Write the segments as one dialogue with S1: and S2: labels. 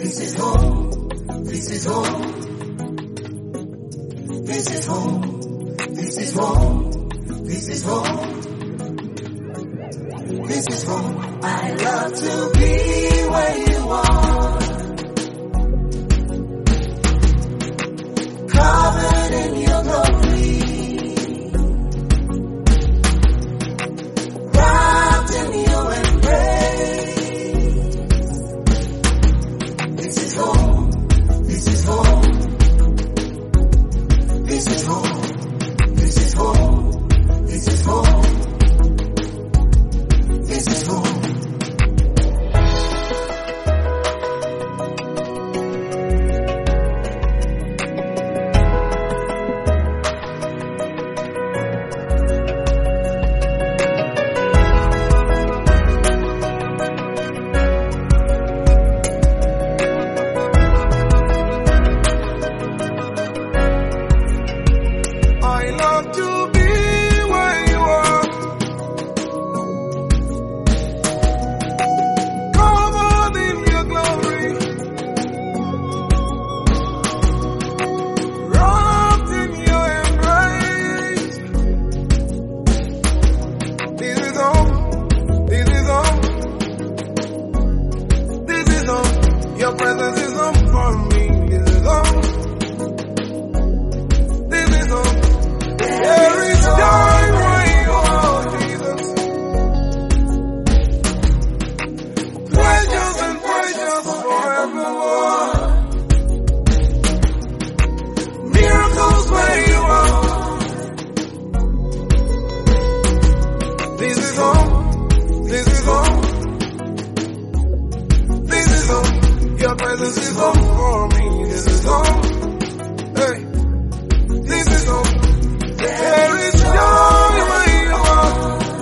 S1: This is home. This is home. This is home. This is home. This is home. This is home. I love to be where you are. Covered in your glory. Wrapped in your embrace. This is home. This is home. This is home. This is home. This is home. This is home. I love to be where you are. Covered in your glory. Wrapped in your embrace. This is home. This is home. This is home. Your presence is home for me. This is home. This is home. There is joy where you are, Jesus. Pleasures and precious forevermore. Miracles where you are. This is home. This is home. This is home. Your presence is home for me. This is home. Hey. This is home. There is joy where you are.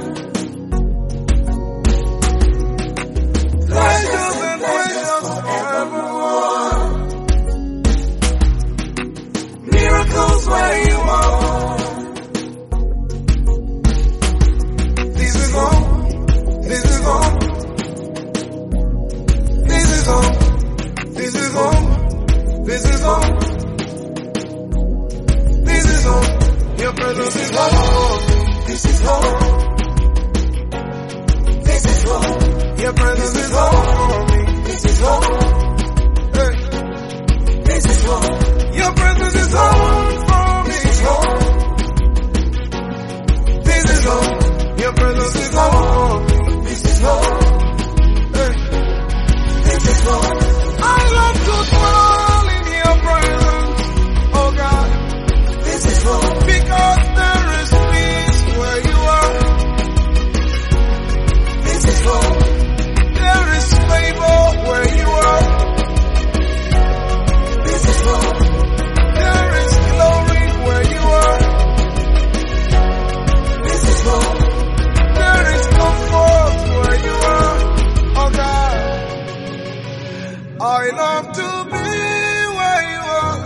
S1: Pleasures and precious forevermore. Miracles where you are. This is home. This is home. This is home. This is home. This is home. This is home. Your presence is home. This is home. This is home. Your presence is home for me. This is home. Hey. This is home. Your presence is home for me. This is home. This is home. Your presence is home for me. This is home. Hey. This is home. I love to dwell in your presence, oh God. This is home. Because there is peace where you are. This is home. There is favor where you are. This is home. There is glory where you are. This is home. There is comfort where you are. Oh God. I love to be where you are.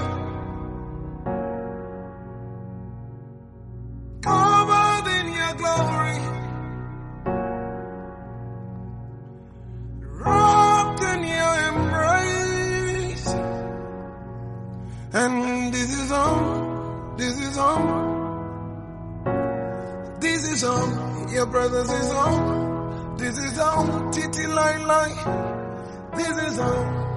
S1: Covered in your glory. Wrapped in your embrace. And this is home. This is home. This is home. Your presence is home. This is home. Titi lai lai. This is home.